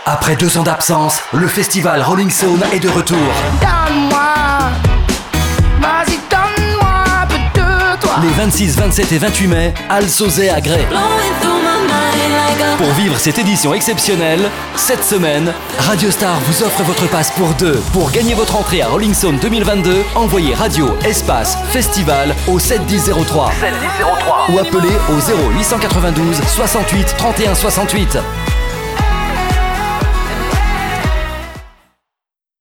Après 2 ans d'absence, le festival Rolling Stone est de retour. Donne-moi, vas-y donne-moi un peu de toi. Les 26, 27 et 28 mai, Al Sauzet à Grès. Pour vivre cette édition exceptionnelle, cette semaine, Radio Star vous offre votre passe pour 2. Pour gagner votre entrée à Rolling Stone 2022, envoyez Radio Espace Festival au 71003 ou appelez au 0892 68 31 68.